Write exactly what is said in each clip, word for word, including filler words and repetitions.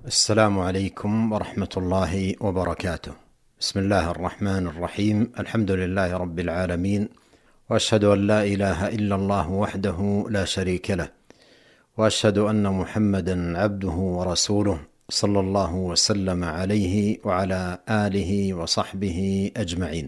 السلام عليكم ورحمة الله وبركاته. بسم الله الرحمن الرحيم. الحمد لله رب العالمين، وأشهد أن لا إله إلا الله وحده لا شريك له، وأشهد أن محمدا عبده ورسوله صلى الله وسلم عليه وعلى آله وصحبه أجمعين.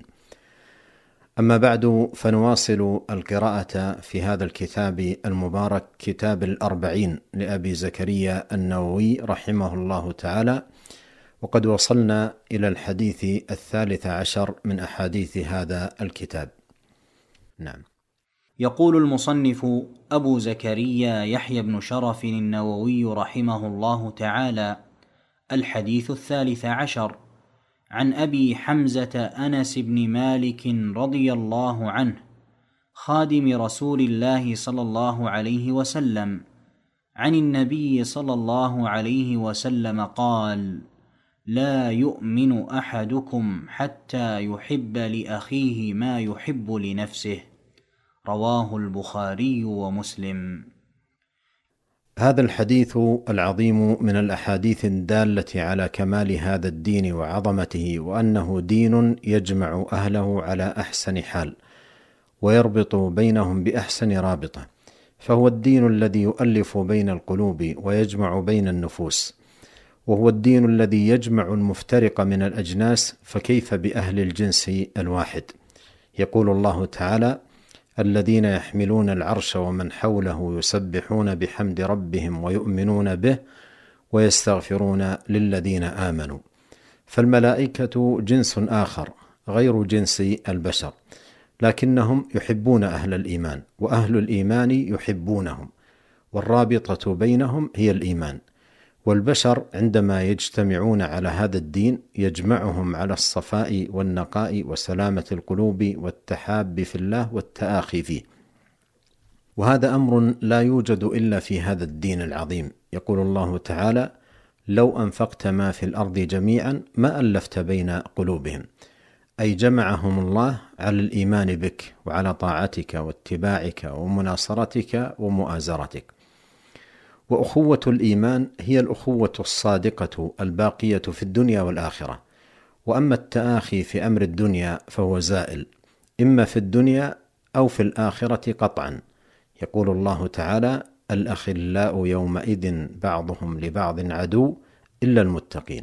أما بعد، فنواصل القراءة في هذا الكتاب المبارك، كتاب الأربعين لأبي زكريا النووي رحمه الله تعالى، وقد وصلنا إلى الحديث الثالث عشر من أحاديث هذا الكتاب. نعم. يقول المصنف أبو زكريا يحيى بن شرف النووي رحمه الله تعالى: الحديث الثالث عشر، عن أبي حمزة أنس بن مالك رضي الله عنه خادم رسول الله صلى الله عليه وسلم عن النبي صلى الله عليه وسلم قال: لا يؤمن أحدكم حتى يحب لأخيه ما يحب لنفسه. رواه البخاري ومسلم. هذا الحديث العظيم من الأحاديث الدالة على كمال هذا الدين وعظمته، وأنه دين يجمع أهله على أحسن حال ويربط بينهم بأحسن رابطة، فهو الدين الذي يؤلف بين القلوب ويجمع بين النفوس، وهو الدين الذي يجمع المفترق من الأجناس، فكيف بأهل الجنس الواحد؟ يقول الله تعالى: الذين يحملون العرش ومن حوله يسبحون بحمد ربهم ويؤمنون به ويستغفرون للذين آمنوا. فالملائكة جنس آخر غير جنس البشر، لكنهم يحبون أهل الإيمان، وأهل الإيمان يحبونهم، والرابطة بينهم هي الإيمان. والبشر عندما يجتمعون على هذا الدين يجمعهم على الصفاء والنقاء وسلامة القلوب والتحاب في الله والتآخي فيه، وهذا أمر لا يوجد إلا في هذا الدين العظيم. يقول الله تعالى: لو أنفقت ما في الأرض جميعا ما ألفت بين قلوبهم، أي جمعهم الله على الإيمان بك وعلى طاعتك واتباعك ومناصرتك ومؤازرتك. وأخوة الإيمان هي الأخوة الصادقة الباقية في الدنيا والآخرة، وأما التآخي في أمر الدنيا فهو زائل، إما في الدنيا أو في الآخرة قطعا. يقول الله تعالى: الأخلاء يومئذ بعضهم لبعض عدو إلا المتقين.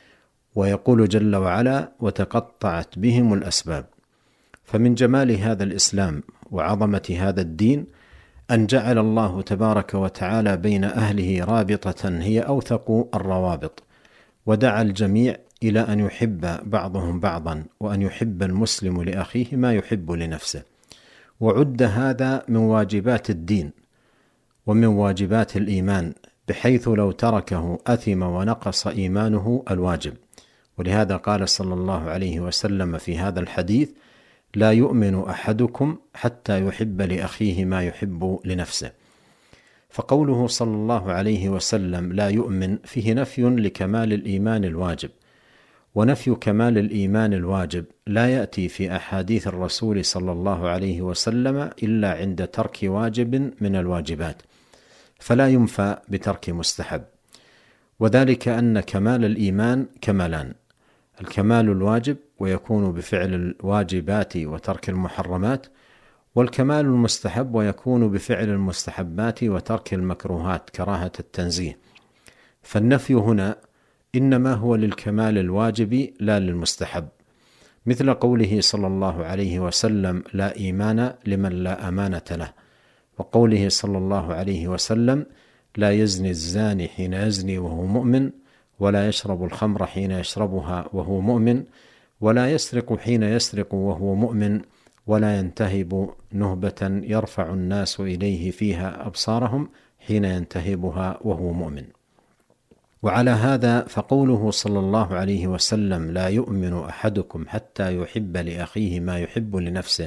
ويقول جل وعلا: وتقطعت بهم الأسباب. فمن جمال هذا الإسلام وعظمة هذا الدين أن جعل الله تبارك وتعالى بين أهله رابطة هي أوثق الروابط، ودعا الجميع إلى أن يحب بعضهم بعضا، وأن يحب المسلم لأخيه ما يحب لنفسه. وعد هذا من واجبات الدين ومن واجبات الإيمان، بحيث لو تركه أثم ونقص إيمانه الواجب. ولهذا قال صلى الله عليه وسلم في هذا الحديث: لا يؤمن أحدكم حتى يحب لأخيه ما يحب لنفسه. فقوله صلى الله عليه وسلم لا يؤمن فيه نفي لكمال الإيمان الواجب، ونفي كمال الإيمان الواجب لا يأتي في أحاديث الرسول صلى الله عليه وسلم إلا عند ترك واجب من الواجبات، فلا ينفى بترك مستحب. وذلك أن كمال الإيمان كمالان: الكمال الواجب ويكون بفعل الواجبات وترك المحرمات، والكمال المستحب ويكون بفعل المستحبات وترك المكروهات كراهة التنزيه. فالنفي هنا إنما هو للكمال الواجب لا للمستحب، مثل قوله صلى الله عليه وسلم: لا إيمان لمن لا أمانة له، وقوله صلى الله عليه وسلم: لا يزني الزاني حين يزني وهو مؤمن، ولا يشرب الخمر حين يشربها وهو مؤمن، ولا يسرق حين يسرق وهو مؤمن، ولا ينتهب نهبة يرفع الناس إليه فيها أبصارهم حين ينتهبها وهو مؤمن. وعلى هذا فقوله صلى الله عليه وسلم: لا يؤمن أحدكم حتى يحب لأخيه ما يحب لنفسه،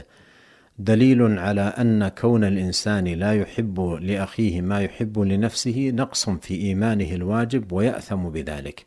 دليل على أن كون الإنسان لا يحب لأخيه ما يحب لنفسه نقص في إيمانه الواجب ويأثم بذلك.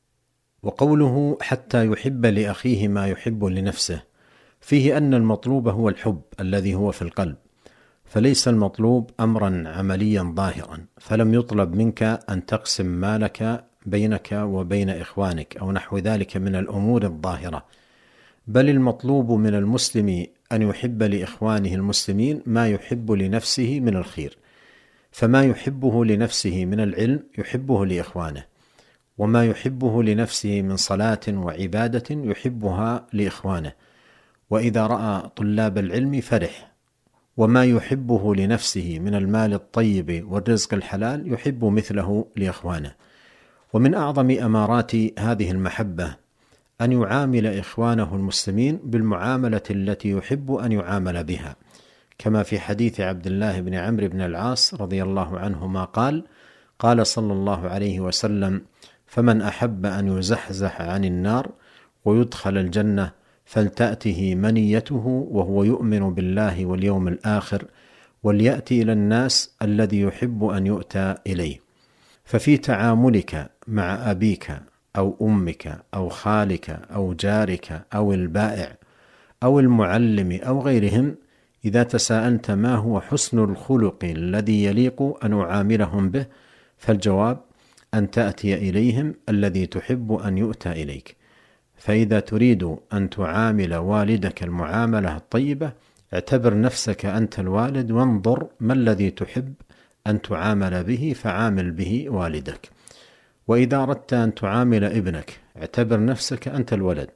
وقوله حتى يحب لأخيه ما يحب لنفسه فيه أن المطلوب هو الحب الذي هو في القلب، فليس المطلوب أمرا عمليا ظاهرا، فلم يطلب منك أن تقسم مالك بينك وبين إخوانك أو نحو ذلك من الأمور الظاهرة، بل المطلوب من المسلم أن يحب لإخوانه المسلمين ما يحب لنفسه من الخير، فما يحبه لنفسه من العلم يحبه لإخوانه، وما يحبه لنفسه من صلاة وعبادة يحبها لإخوانه، وإذا رأى طلاب العلم فرح، وما يحبه لنفسه من المال الطيب والرزق الحلال يحب مثله لإخوانه. ومن أعظم أمارات هذه المحبة أن يعامل إخوانه المسلمين بالمعاملة التي يحب أن يعامل بها، كما في حديث عبد الله بن عمرو بن العاص رضي الله عنهما قال: قال صلى الله عليه وسلم: فمن أحب أن يزحزح عن النار ويدخل الجنة فلتأته منيته وهو يؤمن بالله واليوم الآخر، وليأتي إلى الناس الذي يحب أن يؤتى إليه. ففي تعاملك مع أبيك أو أمك أو خالك أو جارك أو البائع أو المعلم أو غيرهم، إذا تساءلت ما هو حسن الخلق الذي يليق أن أعاملهم به، فالجواب أن تأتي إليهم الذي تحب أن يؤتى إليك. فإذا تريد أن تعامل والدك المعاملة الطيبة، اعتبر نفسك أنت الوالد وانظر ما الذي تحب أن تعامل به فعامل به والدك. وإذا أردت أن تعامل ابنك اعتبر نفسك أنت الولد.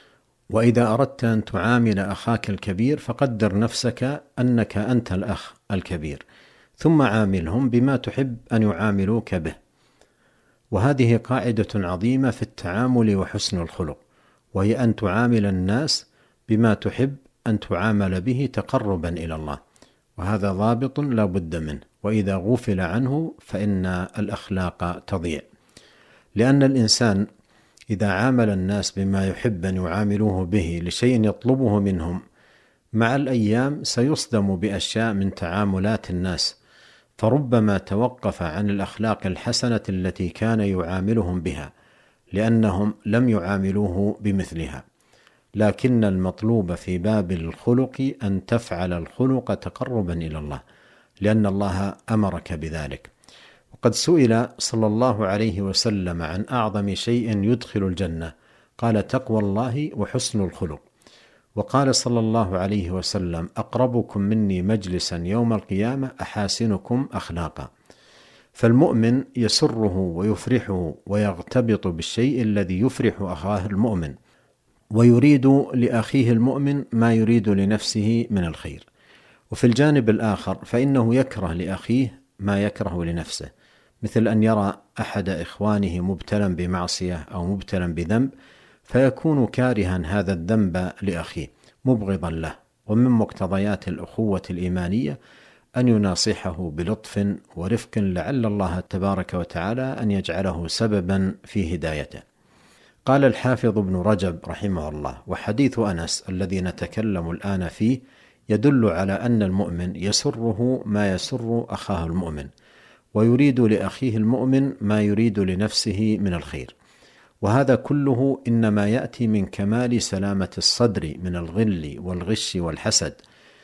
وإذا أردت أن تعامل أخاك الكبير فقدر نفسك أنك أنت الأخ الكبير، ثم عاملهم بما تحب أن يعاملوك به. وهذه قاعدة عظيمة في التعامل وحسن الخلق، وهي أن تعامل الناس بما تحب أن تعامل به تقربا إلى الله، وهذا ضابط لا بد منه، وإذا غفل عنه فإن الأخلاق تضيع. لأن الإنسان إذا عامل الناس بما يحب أن يعاملوه به لشيء يطلبه منهم، مع الأيام سيصدم بأشياء من تعاملات الناس، فربما توقف عن الأخلاق الحسنة التي كان يعاملهم بها، لأنهم لم يعاملوه بمثلها. لكن المطلوب في باب الخلق أن تفعل الخلق تقربا إلى الله، لأن الله أمرك بذلك. وقد سئل صلى الله عليه وسلم عن أعظم شيء يدخل الجنة، قال: تقوى الله وحسن الخلق. وقال صلى الله عليه وسلم: أقربكم مني مجلسا يوم القيامة أحاسنكم أخلاقا. فالمؤمن يسره ويفرحه ويغتبط بالشيء الذي يفرح أخاه المؤمن، ويريد لأخيه المؤمن ما يريد لنفسه من الخير. وفي الجانب الآخر فإنه يكره لأخيه ما يكره لنفسه، مثل أن يرى أحد إخوانه مبتلا بمعصية أو مبتلا بذنب، فيكون كارها هذا الذنب لأخيه مبغضا له. ومن مقتضيات الأخوة الإيمانية أن يناصحه بلطف ورفق، لعل الله تبارك وتعالى أن يجعله سببا في هدايته. قال الحافظ ابن رجب رحمه الله: وحديث أنس الذي نتكلم الآن فيه يدل على أن المؤمن يسره ما يسر أخاه المؤمن، ويريد لأخيه المؤمن ما يريد لنفسه من الخير. وهذا كله إنما يأتي من كمال سلامة الصدر من الغل والغش والحسد،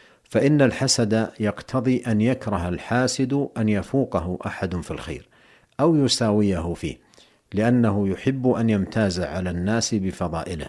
فإن الحسد يقتضي أن يكره الحاسد أن يفوقه أحد في الخير أو يساويه فيه، لأنه يحب أن يمتاز على الناس بفضائله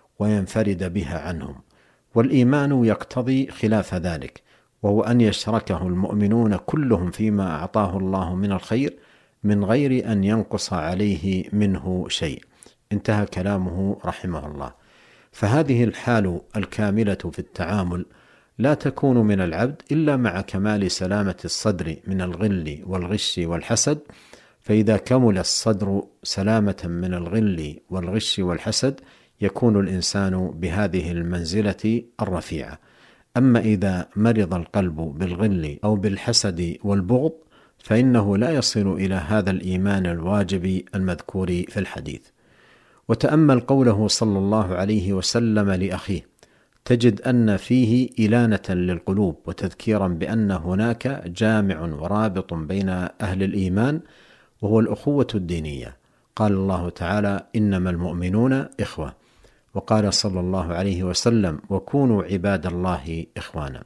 وينفرد بها عنهم. والإيمان يقتضي خلاف ذلك، وهو أن يشركه المؤمنون كلهم فيما أعطاه الله من الخير من غير أن ينقص عليه منه شيء. انتهى كلامه رحمه الله. فهذه الحال الكاملة في التعامل لا تكون من العبد إلا مع كمال سلامة الصدر من الغل والغش والحسد. فإذا كمل الصدر سلامة من الغل والغش والحسد يكون الإنسان بهذه المنزلة الرفيعة. أما إذا مرض القلب بالغل أو بالحسد والبغض فإنه لا يصل إلى هذا الإيمان الواجب المذكور في الحديث. وتأمل قوله صلى الله عليه وسلم لأخيه، تجد أن فيه إلانة للقلوب وتذكيرا بأن هناك جامع ورابط بين أهل الإيمان، وهو الأخوة الدينية. قال الله تعالى: إنما المؤمنون إخوة. وقال صلى الله عليه وسلم: وكونوا عباد الله إخوانا،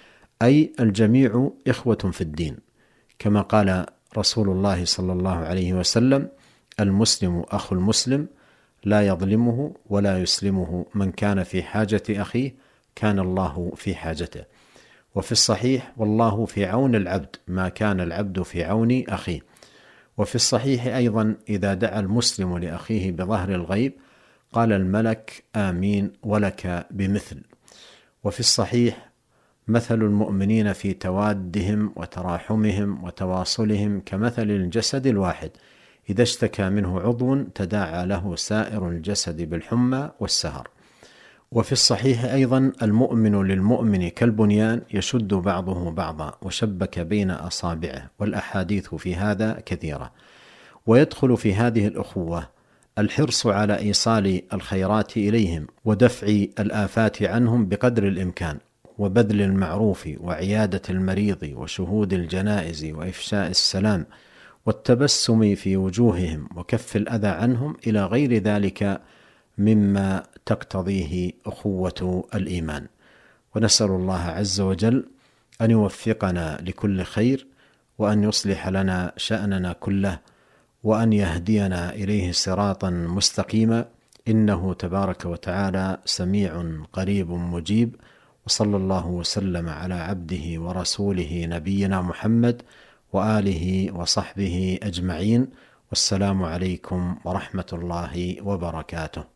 أي الجميع إخوة في الدين، كما قال رسول الله صلى الله عليه وسلم: المسلم أخو المسلم لا يظلمه ولا يسلمه، من كان في حاجة أخيه كان الله في حاجته. وفي الصحيح: والله في عون العبد ما كان العبد في عون أخيه. وفي الصحيح أيضا: إذا دعا المسلم لأخيه بظهر الغيب قال الملك آمين ولك بمثل. وفي الصحيح: مثل المؤمنين في توادهم وتراحمهم وتواصلهم كمثل الجسد الواحد إذا اشتكى منه عضو تداعى له سائر الجسد بالحمى والسهر. وفي الصحيح أيضا: المؤمن للمؤمن كالبنيان يشد بعضه بعضا وشبك بين أصابعه. والأحاديث في هذا كثيرة. ويدخل في هذه الأخوة الحرص على إيصال الخيرات إليهم ودفع الآفات عنهم بقدر الإمكان، وبذل المعروف وعيادة المريض وشهود الجنائز وإفشاء السلام والتبسم في وجوههم وكف الأذى عنهم إلى غير ذلك مما تقتضيه أخوة الإيمان. ونسأل الله عز وجل أن يوفقنا لكل خير، وأن يصلح لنا شأننا كله، وأن يهدينا إليه صراطا مستقيما، إنه تبارك وتعالى سميع قريب مجيب. وصلى الله وسلم على عبده ورسوله نبينا محمد وآله وصحبه أجمعين. والسلام عليكم ورحمة الله وبركاته.